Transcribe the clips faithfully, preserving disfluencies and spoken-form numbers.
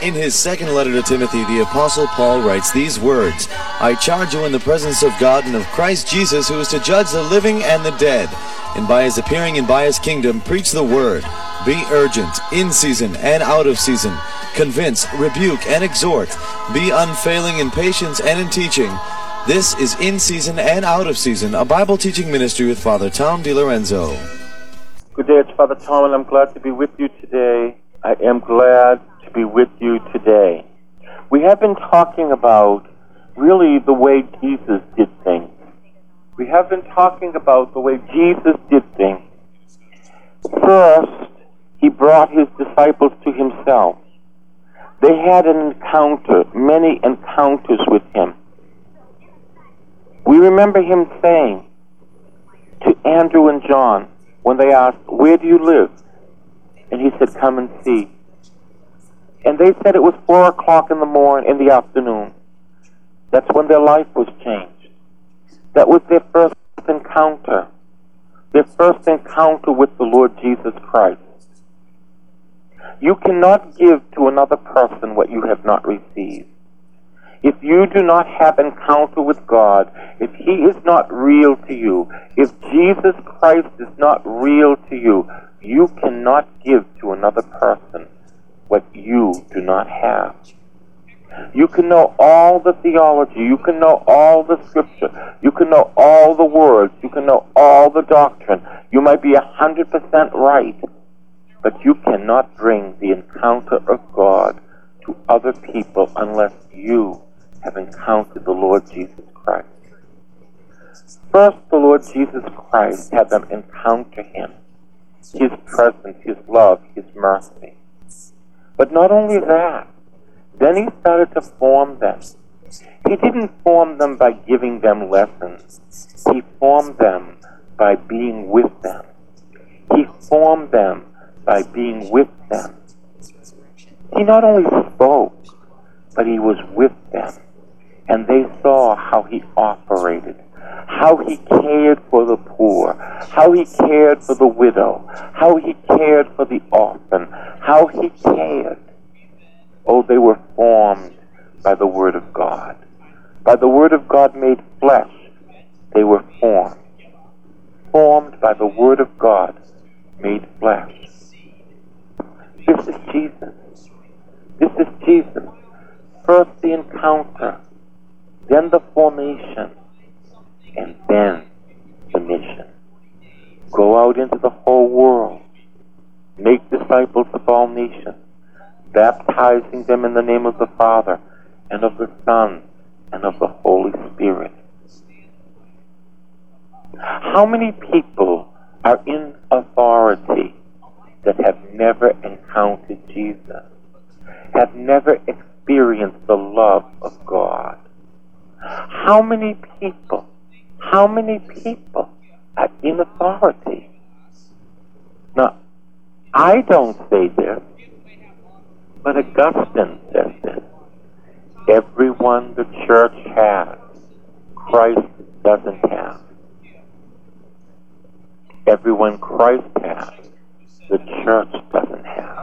In his second letter to Timothy, the Apostle Paul writes these words, I charge you in the presence of God and of Christ Jesus, who is to judge the living and the dead, and by his appearing and by his kingdom, preach the word. Be urgent, in season and out of season. Convince, rebuke, and exhort. Be unfailing in patience and in teaching. This is In Season and Out of Season, a Bible teaching ministry with Father Tom DiLorenzo. Good day, it's Father Tom, and I'm glad to be with you today. I am glad to be with you today. We have been talking about really the way Jesus did things. We have been talking about the way Jesus did things. First, he brought his disciples to himself. They had an encounter, many encounters with him. We remember him saying to Andrew and John, when they asked, where do you live? And he said, come and see. And they said it was four o'clock in the morning, in the afternoon. That's when their life was changed. That was their first encounter. Their first encounter with the Lord Jesus Christ. You cannot give to another person what you have not received. If you do not have encounter with God, if he is not real to you, if Jesus Christ is not real to you, you cannot give to another person what you do not have. You can know all the theology, you can know all the scripture, you can know all the words, you can know all the doctrine. You might be a hundred percent right, but you cannot bring the encounter of God to other people unless you have encountered the Lord Jesus Christ. First, the Lord Jesus Christ had them encounter him, his presence, his love, his mercy. But not only that, then he started to form them. He didn't form them by giving them lessons. He formed them by being with them. He formed them by being with them. He not only spoke, but he was with them. And they saw how he operated, how he cared for the poor, how he cared for the widow, how he cared for the orphan, how he cared. Oh, they were formed by the Word of God. By the Word of God made flesh, they were formed. Formed by the Word of God made flesh. This is Jesus. This is Jesus. First the encounter, then the formation, and then the mission. Go out into the whole world, make disciples of all nations, baptizing them in the name of the Father, and of the Son, and of the Holy Spirit. How many people are in authority that have never encountered Jesus, have never experienced the love of God? How many people, how many people are in authority? Now, I don't say this, but Augustine says this. Everyone the church has, Christ doesn't have. Everyone Christ has, the church doesn't have.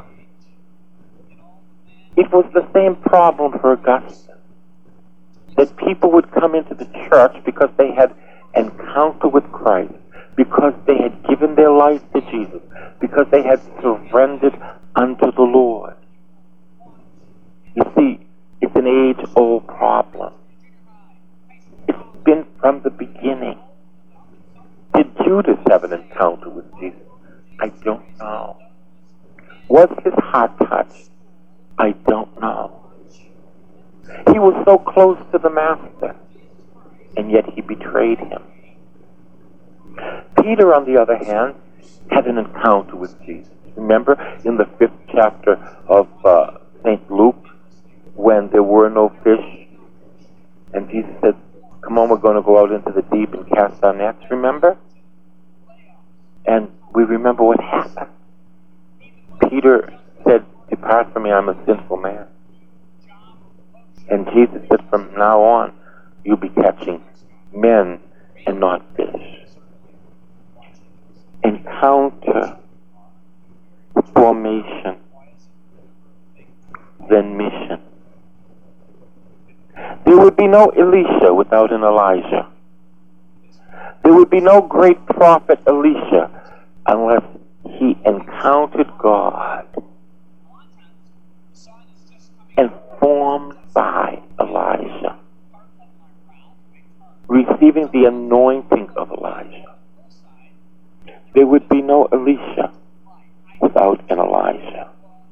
It was the same problem for Augustine. That people would come into the church because they had encounter with Christ, because they had given their life to Jesus, because they had surrendered unto the Lord. You see, it's an age-old problem. It's been from the beginning. Did Judas have an encounter with Jesus? I don't know. Was his heart touched? I don't know. He was so close to the Master, and yet he betrayed him. Peter, on the other hand, had an encounter with Jesus. Remember in the fifth chapter of uh, Saint Luke, when there were no fish, and Jesus said, come on, we're going to go out into the deep and cast our nets, remember? And we remember what happened. Peter said, depart from me, I'm a sinful man. And Jesus said, from now on, you'll be catching men and not fish. Encounter, formation, then mission. be no Elisha without an Elijah. There would be no great prophet Elisha unless he encountered God and formed by Elijah, receiving the anointing of Elijah. There would be no Elisha without an Elijah.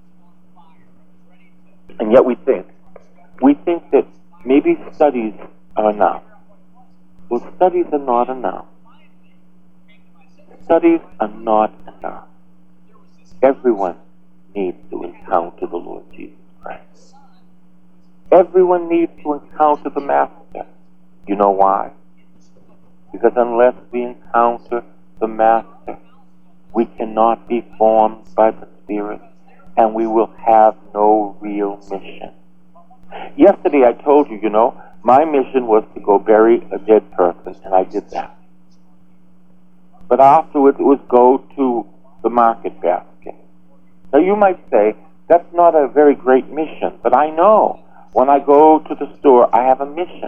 And yet we think, we think that maybe studies are enough. Well, studies are not enough. Studies are not enough. Everyone needs to encounter the Lord Jesus Christ. Everyone needs to encounter the Master. You know why? Because unless we encounter the Master, we cannot be formed by the Spirit, and we will have no real mission. Yesterday I told you, you know, my mission was to go bury a dead person, and I did that. But afterwards it was go to the market basket. Now you might say, that's not a very great mission, but I know when I go to the store, I have a mission.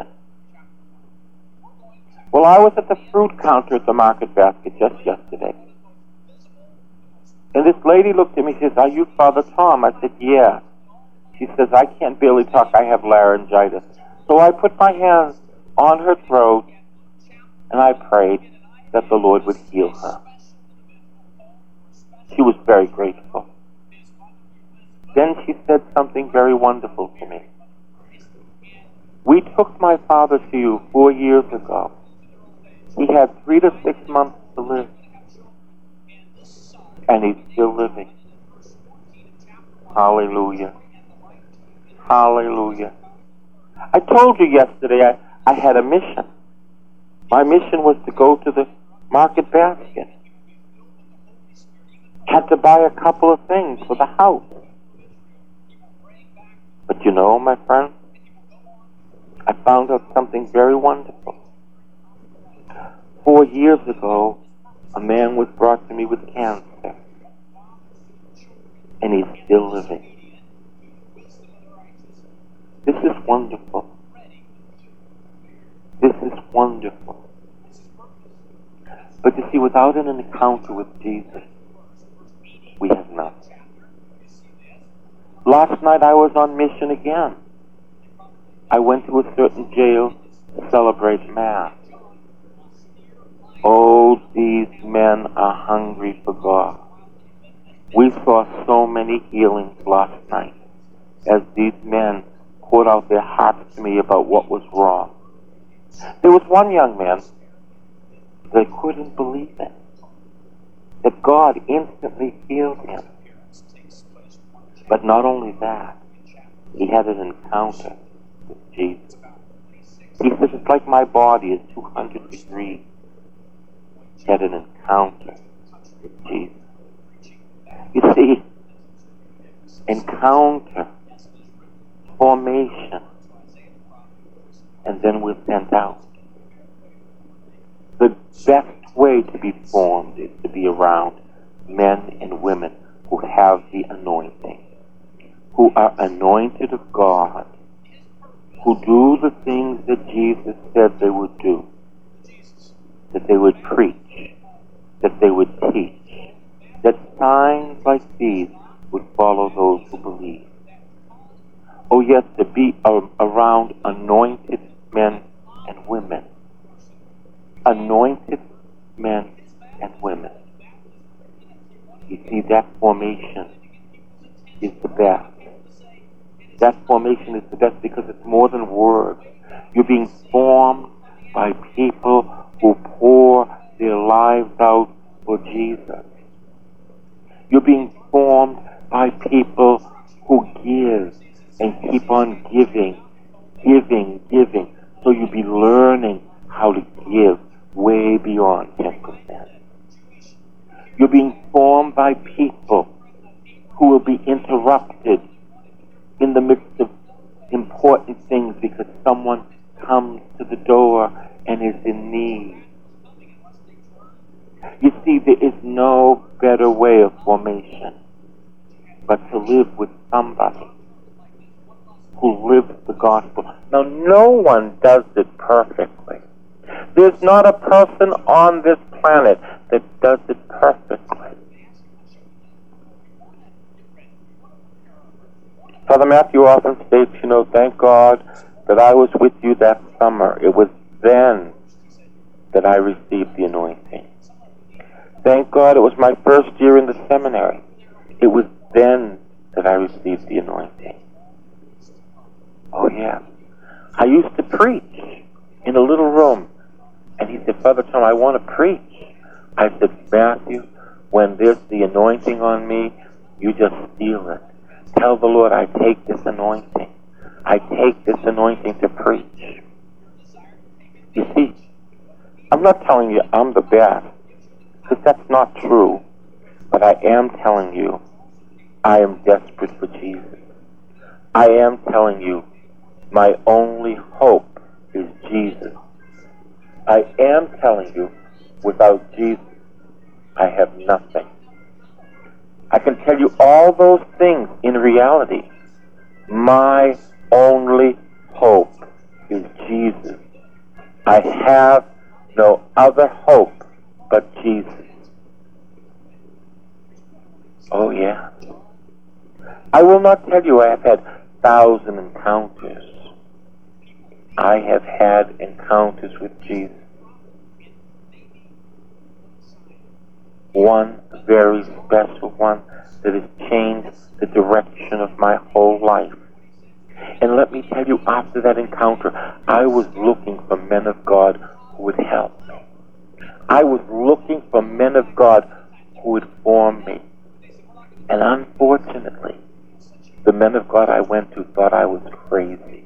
Well, I was at the fruit counter at the market basket just yesterday. And this lady looked at me and says, "Are you Father Tom?" I said, "Yeah." She says, "I can't barely talk. I have laryngitis." So I put my hands on her throat and I prayed that the Lord would heal her. She was very grateful. Then she said something very wonderful to me. "We took my father to you four years ago. He had three to six months to live. And he's still living." Hallelujah. Hallelujah. I told you yesterday I, I had a mission. My mission was to go to the market basket. Had to buy a couple of things for the house. But you know, my friend, I found out something very wonderful. Four years ago, a man was brought to me with cancer. And he's still living. This is wonderful. This is wonderful. But you see, without an encounter with Jesus, we have nothing. Last night I was on mission again. I went to a certain jail to celebrate Mass. Oh, these men are hungry for God. We saw so many healings last night as these men poured out their hearts to me about what was wrong. There was one young man that couldn't believe it, that God instantly healed him. But not only that, he had an encounter with Jesus. He says, "It's like my body is two hundred degrees. He had an encounter with Jesus. You see, encounter, formation, and then we're sent out. The best way to be formed is to be around men and women who have the anointing, who are anointed of God, who do the things that Jesus said they would do, that they would preach, that they would teach, that signs like these would follow those who believe. Oh yes, to be uh, around anointed men and women. Anointed men and women. You see, that formation is the best. That formation is the best because it's more than words. You're being formed by people who pour their lives out for Jesus. You're being formed by people who give and keep on giving, giving, giving. So you'll be learning how to give way beyond ten percent. You're being formed by people who will be interrupted in the midst of important things because someone comes to the door and is in need. You see, there is no better way of formation but to live with somebody who lives the gospel. Now, no one does it perfectly. There's not a person on this planet that does it perfectly. Father Matthew often states, you know, thank God that I was with you that summer. It was then that I received the anointing. Thank God it was my first year in the seminary. It was then that I received the anointing. Oh, yeah. I used to preach in a little room. And he said, Father Tom, I want to preach. I said, Matthew, when there's the anointing on me, you just steal it. Tell the Lord, I take this anointing. I take this anointing to preach. You see, I'm not telling you I'm the best, because that's not true. But I am telling you, I am desperate for Jesus. I am telling you, my only hope is Jesus. I am telling you, without Jesus, I have nothing. I can tell you all those things in reality. My only hope is Jesus. I have no other hope but Jesus. Oh, yeah. I will not tell you I have had thousand encounters. I have had encounters with Jesus. One very special one that has changed the direction of my whole life. And let me tell you, after that encounter, I was looking for men of God who would help me. I was looking for men of God who would form me. And unfortunately, the men of God I went to thought I was crazy.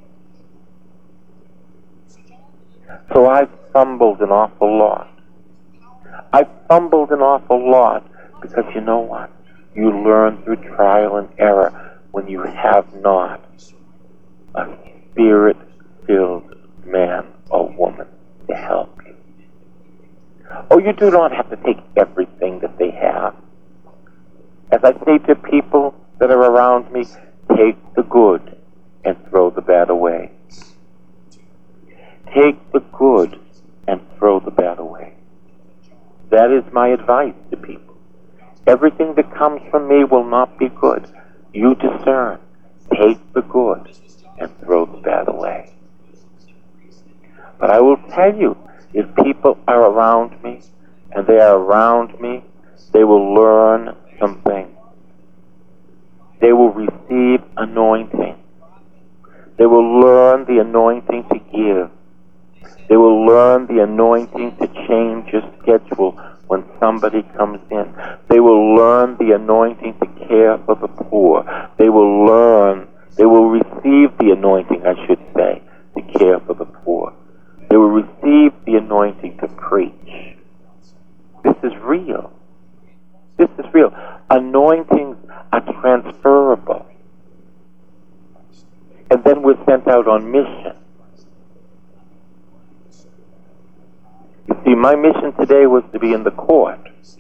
So I fumbled an awful lot. I fumbled an awful lot because you know what? You learn through trial and error when you have not a spirit-filled man or woman to help you. Oh, you do not have to take everything that they have. As I say to people that are around me, take the good and throw the bad away. Take the good and throw the bad away. That is my advice to people. Everything that comes from me will not be good. You discern. Take the good and throw the bad away. But I will tell you, if people are around me, and they are around me, they will learn something. They will receive anointing. They will learn the anointing to give. They will learn the anointing to change your schedule when somebody comes in. They will learn the anointing to care for the poor. They will learn, they will receive the anointing, I should say, to care for the poor. They will receive the anointing to preach. This is real. This is real. Anointings are transferable. And then we're sent out on mission. You see, my mission today was to be in the court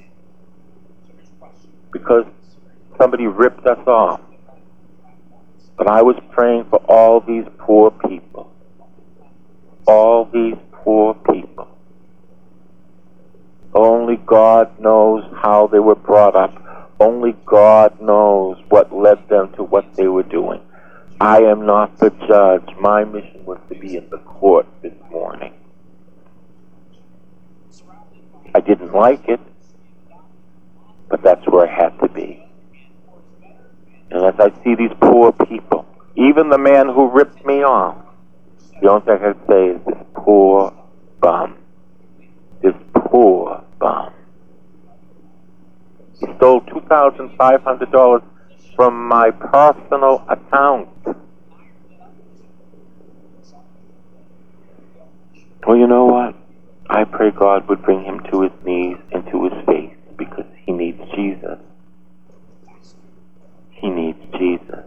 because somebody ripped us off. But I was praying for all these poor people. All these poor people. Only God knows how they were brought up. Only God knows what led them to what they were doing. I am not the judge. My mission was to be in the court this morning. I didn't like it, but that's where I had to be. And as I see these poor people, even the man who ripped me off, the only thing I can say is this poor bum. This poor bum. He stole two thousand five hundred dollars from my personal account. Well, you know what? I pray God would bring him to his knees and to his face because he needs Jesus. He needs Jesus.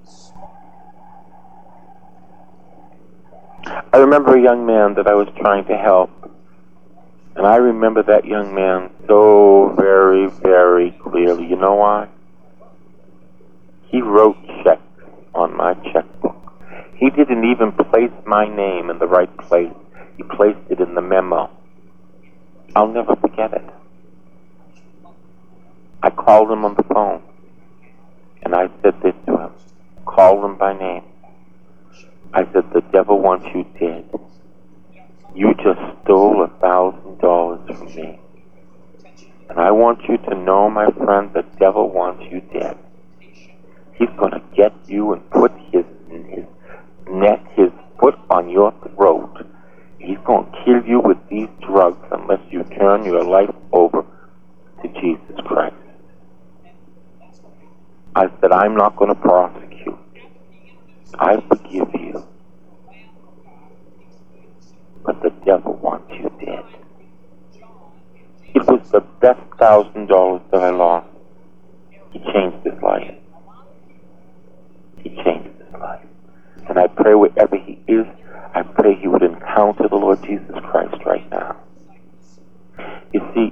I remember a young man that I was trying to help. And I remember that young man so very, very clearly. You know why? He wrote checks on my checkbook. He didn't even place my name in the right place. He placed it in the memo. I'll never forget it. I called him on the phone, and I said this to him. Called him by name. I said, the devil wants you dead. You just stole a thousand dollars from me. And I want you to know, my friend, the devil wants you dead. He's going to get you and put his, his neck, his foot on your throat. He's going to kill you with these drugs unless you turn your life over to Jesus Christ. I said, I'm not going to prosecute. I forgive you. But the devil wants you dead. It was the best thousand dollars that I lost. He changed his life. He changed his life. And I pray wherever he is, I pray he would encounter the Lord Jesus Christ right now. You see,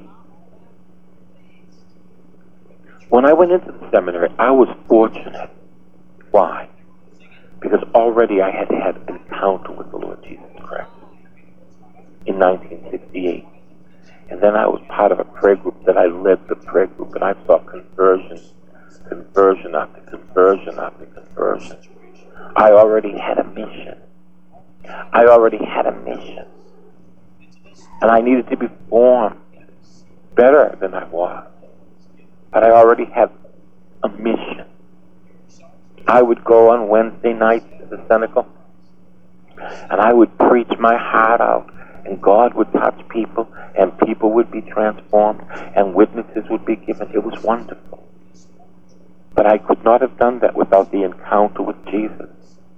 when I went into the seminary, I was fortunate. Why? Because already I had had an encounter with the Lord Jesus Christ in nineteen sixty-eight. And then I was part of a prayer group that I led the prayer group, and I saw conversion, conversion after conversion after conversion. I already had a mission. I already had a mission. And I needed to be formed better than I was. But I already had a mission. I would go on Wednesday nights to the Senegal, and I would preach my heart out, and God would touch people, and people would be transformed, and witnesses would be given. It was wonderful. But I could not have done that without the encounter with Jesus.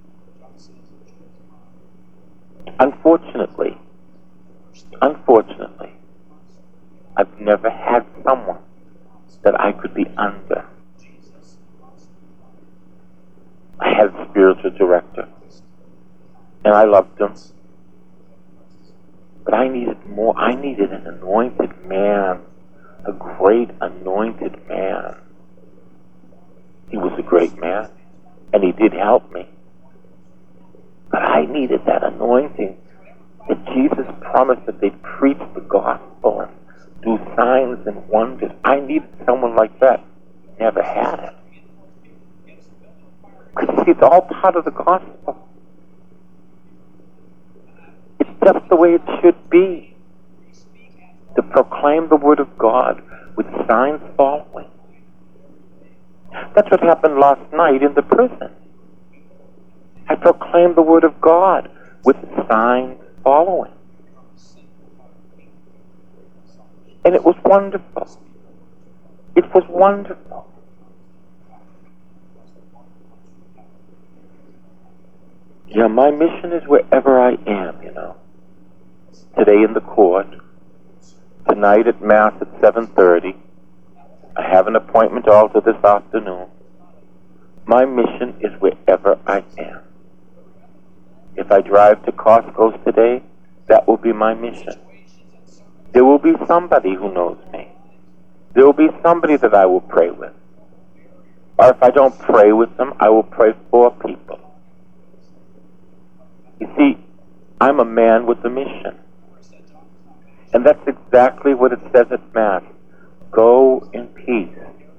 Unfortunately, unfortunately, I've never had someone that I could be under. I had a spiritual director, and I loved him. But I needed more. I needed an anointed man, a great anointed man. He was a great man, and he did help me. But I needed that anointing that Jesus promised that they'd preach the gospel and do signs and wonders. I needed someone like that. Never had it. Because see, it's all part of the gospel. It's just the way it should be. To proclaim the word of God with signs following. That's what happened last night in the prison. I proclaimed the word of God with signs following. And it was wonderful. It was wonderful. Yeah, my mission is wherever I am, you know. Today in the court. Tonight at Mass at seven thirty. I have an appointment also this afternoon. My mission is wherever I am. If I drive to Costco's today, that will be my mission. There will be somebody who knows me. There will be somebody that I will pray with. Or if I don't pray with them, I will pray for people. You see, I'm a man with a mission. And that's exactly what it says at Mass. Go in peace.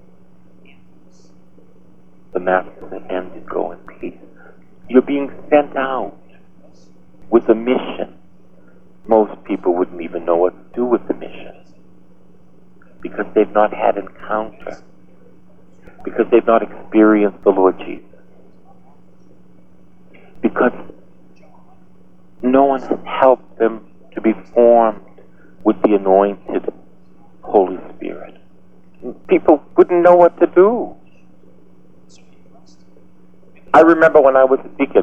The Mass doesn't end in go in peace. You're being sent out with a mission. Most people wouldn't even know what to do with the mission. Because they've not had encounter. Because they've not experienced the Lord Jesus. Because no one has helped them to be formed with the anointed Holy Spirit. People wouldn't know what to do. I remember when I was a deacon,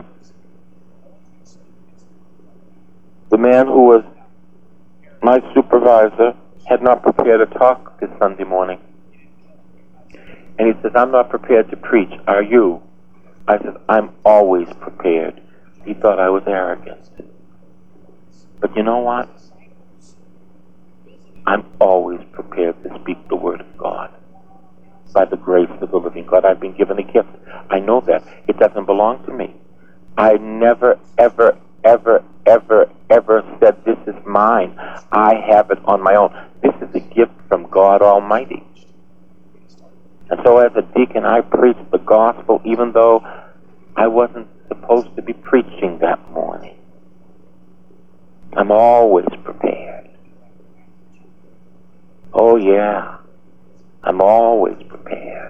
the man who was my supervisor had not prepared a talk this Sunday morning. And he says, I'm not prepared to preach. Are you? I said, I'm always prepared. He thought I was arrogant. But you know what? I'm always prepared to speak the word of God. By the grace of the living God, I've been given a gift. I know that. It doesn't belong to me. I never, ever, ever, ever, ever said, this is mine. I have it on my own. This is a gift from God Almighty. And so as a deacon, I preached the gospel even though I wasn't supposed to be preaching that morning. I'm always prepared. Oh yeah, I'm always prepared.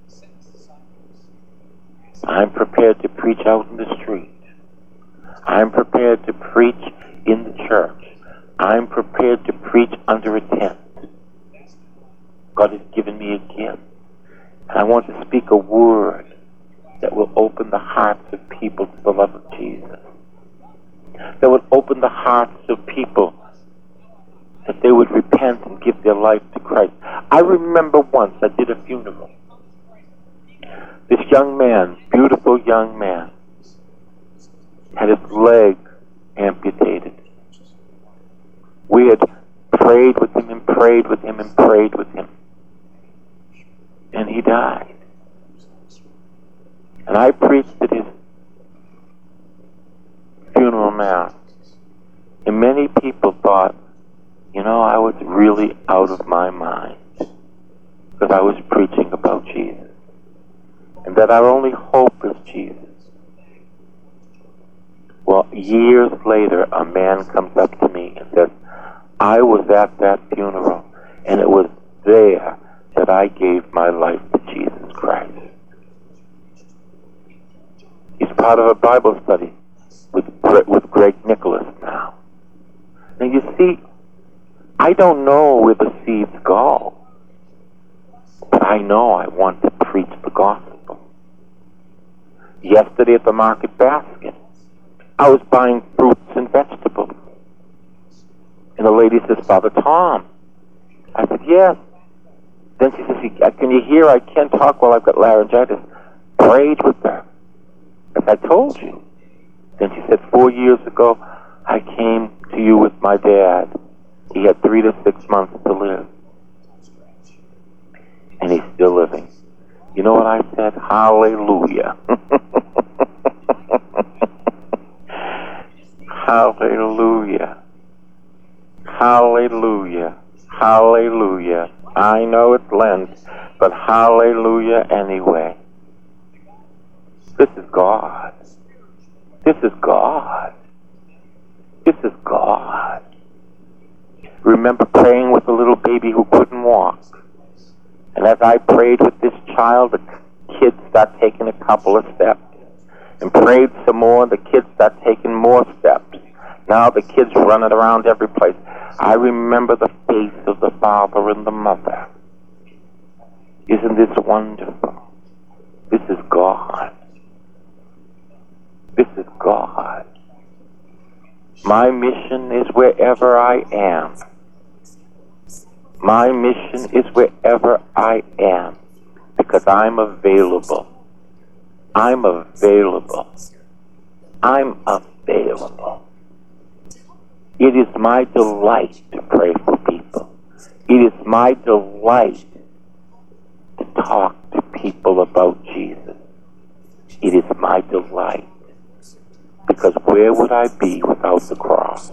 I'm prepared to preach out in the street. I'm prepared to preach in the church. I'm prepared to preach under a tent. God has given me a gift. And I want to speak a word that will open the hearts of people to the love of Jesus. That would open the hearts of people that they would repent and give their life to Christ. I remember once I did a funeral. This young man, beautiful young man, had his leg amputated. We had prayed with him and prayed with him and prayed with him. And he died. And I preached at his funeral mass. And many people thought, you know, I was really out of my mind because I was preaching about Jesus. And that our only hope is Jesus. Well, years later, a man comes up to me and says, I was at that funeral, and it was there that I gave my life to Jesus Christ. He's part of a Bible study with, with Greg Nicholas now. Now you see, I don't know where the seeds go, but I know I want to preach the gospel. Yesterday at the market basket, I was buying fruits and vegetables. And the lady says, Father Tom. I said, yes. Then she says, can you hear? I can't talk while I've got laryngitis. Prayed with her, as I told you. Then she said, four years ago, I came to you with my dad. He had three to six months to live. And he's still living. You know what I said? Hallelujah. Hallelujah. Hallelujah. Hallelujah. I know it's Lent, but hallelujah anyway. This is God. This is God. This is God. Remember praying with a little baby who couldn't walk. And as I prayed with this child, the kids start taking a couple of steps. And prayed some more, the kids start taking more steps. Now the kids running around every place. I remember the face of the father and the mother. Isn't this wonderful? This is God. This is God. My mission is wherever I am. My mission is wherever I am, because I'm available. I'm available. I'm available. It is my delight to pray for people. It is my delight to talk to people about Jesus. It is my delight. Because where would I be without the cross?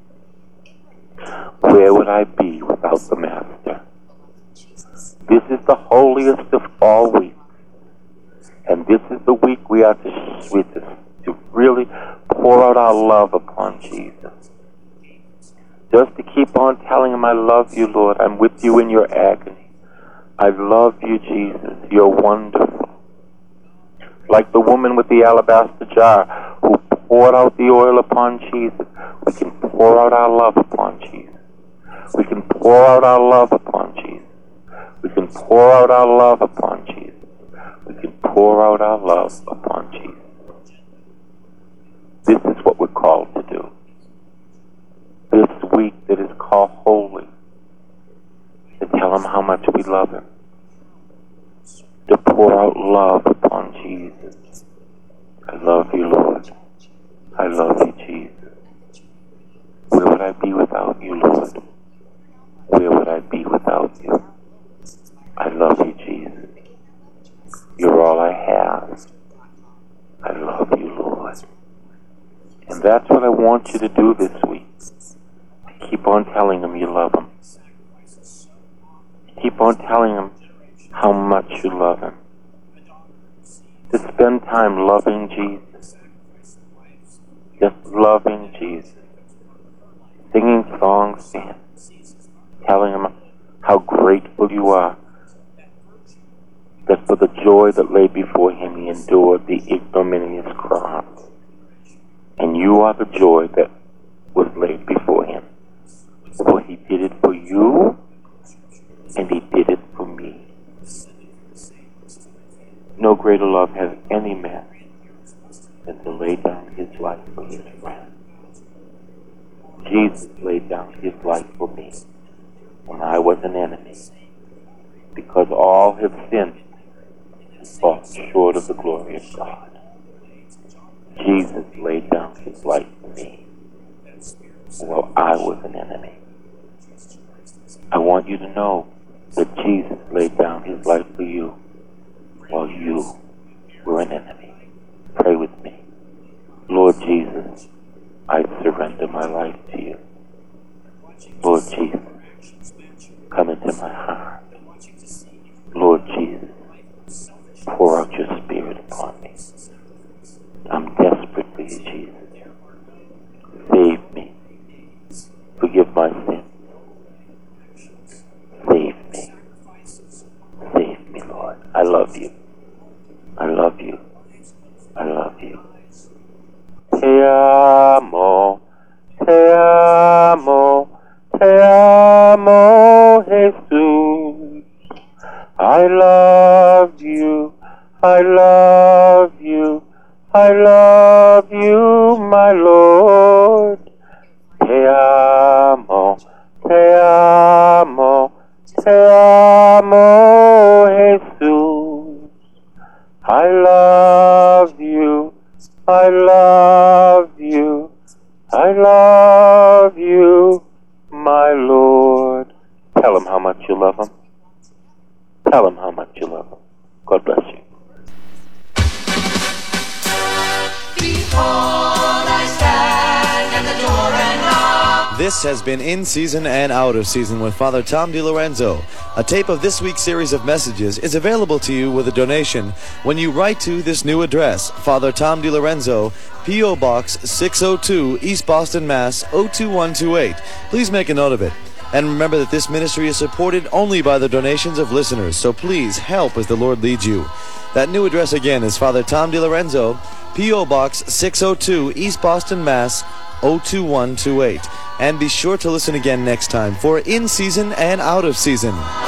Where would I be without the Master? This is the holiest of all weeks. And this is the week we are to, we to, to really pour out our love upon Jesus. Just to keep on telling him, I love you, Lord. I'm with you in your agony. I love you, Jesus. You're wonderful. Like the woman with the alabaster jar who poured out the oil upon Jesus, we can pour out our love upon Jesus. We can pour out our love upon Jesus. We can pour out our love upon Jesus. We can pour out our love upon Jesus. This is what we're called to do. This week that is called holy, to tell him how much we love him. To pour out love upon Jesus. I love you, Lord. I love you, Jesus. Where would I be without you, Lord? Where would I be without you? I love you, Jesus. You're all I have. I love you, Lord. that's what I want you to do this week. Keep on telling him you love him. Keep on telling him how much you love him. To spend time loving Jesus. Just loving Jesus. Singing songs to him. Telling him how grateful you are. That for the joy that lay before him, he endured the ignominious cross. And you are the joy that was laid before him. For he did it for you, and he did it for me. No greater love has any man than to lay down his life for his friend. Jesus laid down his life for me when I was an enemy, because all have sinned and fall short of the glory of God. Jesus laid down his life for me while I was an enemy. I want you to know that Jesus laid down his life for you while you were an enemy. Pray with me. Lord Jesus, I surrender my life to you. Lord Jesus, come into my heart. Lord Jesus, pour out your Spirit upon me. I'm desperate for you, Jesus. Save me. Forgive my sins. Save me. Save me, Lord. I love you. I love you. I love you. Te amo, te amo, te amo, Jesus. I love you. I love you. I love you, my Lord. Te amo, te amo, te amo, Jesus. I love you, I love you, I love you, my Lord. Tell him how much you love him. Tell him how much you love him. God bless you. Behold, I stand at the door and knock. This has been In Season and Out of Season with Father Tom DiLorenzo. A tape of this week's series of messages is available to you with a donation when you write to this new address, Father Tom DiLorenzo, P O. Box six oh two, East Boston, Mass. oh two one two eight. Please make a note of it. And remember that this ministry is supported only by the donations of listeners, so please help as the Lord leads you. That new address again is Father Tom DiLorenzo, P O. Box six oh two, East Boston, Mass. oh two one two eight. And be sure to listen again next time for In Season and Out of Season.